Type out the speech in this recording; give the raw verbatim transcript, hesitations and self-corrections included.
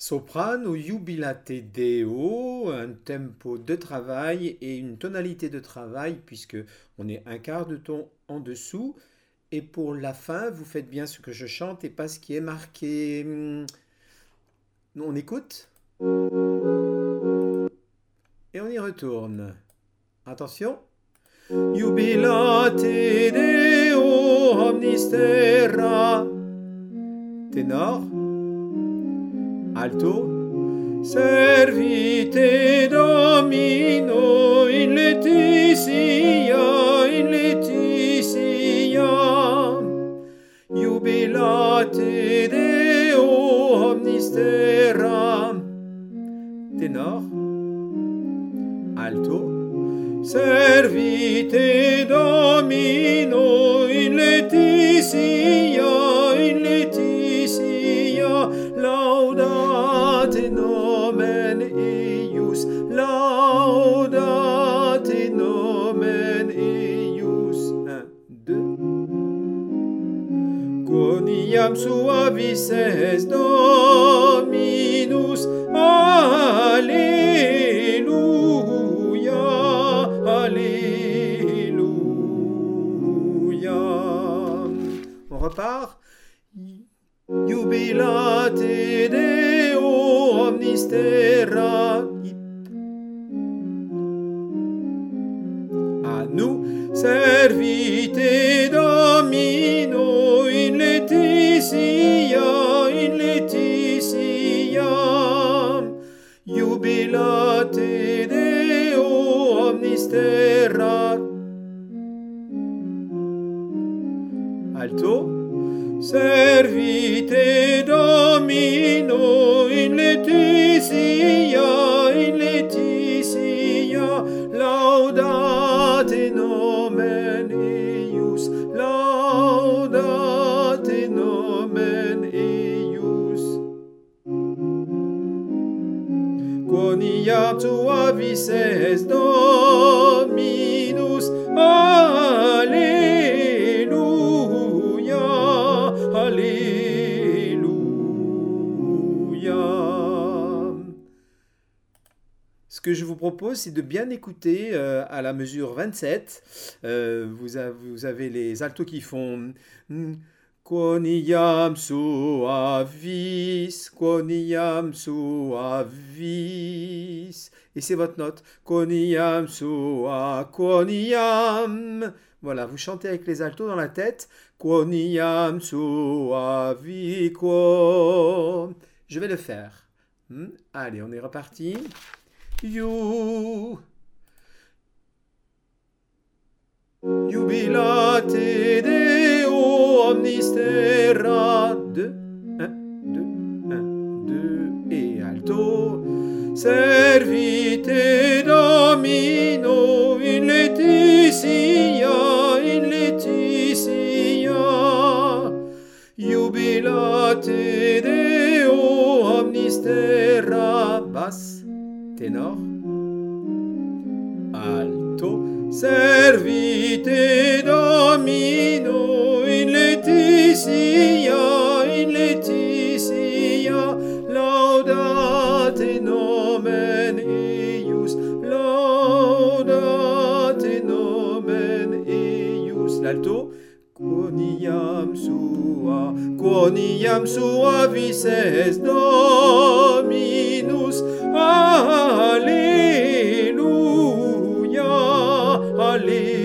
Soprano jubilate Deo, un tempo de travail et une tonalité de travail puisque on est un quart de ton en dessous. Et pour la fin, vous faites bien ce que je chante et pas ce qui est marqué. Hum, On écoute et on y retourne. Attention. Jubilate Deo omnis terra. Ténor. Alto. Servite Domino in Laetitia, in Laetitia. Jubilate Deo omnis terra. Ténor. Alto. Servite Domino in Laetitia, in Laetitia. Laudate nomen eius, laudate nomen eius. Un, deux. Quoniam suavis est Dominus, Alléluia, Alléluia. On repart. Jubilate Deo omnis terra. À nous, servite Domino in Laetitia, in Laetitia. Jubilate Deo omnis terra. Alto. Servite Domino in Laetitia, in Laetitia. Laudate nomen eius, laudate nomen eius. Quoniam suavis est Dominus, Alléluia, Alléluia. Ce que je vous propose, c'est de bien écouter euh, à la mesure vingt-sept. Euh, vous, avez, vous avez les altos qui font Quoniam suavis, quoniam suavis. Et c'est votre note. Quoniam sua, quoniam. Voilà, vous chantez avec les altos dans la tête. Quoniam suavi, quo. Je vais le faire. Hmm? Allez, on est reparti. You. Jubilate Deo omnis terra. Deux, un, deux, un, deux. Et alto. Servite Domino in Laetitia, in Laetitia. Jubilate Deo omnis terra. Basse. Ténor. Alto. Servite Domino in Laetitia, in Laetitia. Laudate nomen eius, laudate nomen eius. L'alto. Quoniam sua, quoniam suavis est Dominus, Alléluia, Alléluia.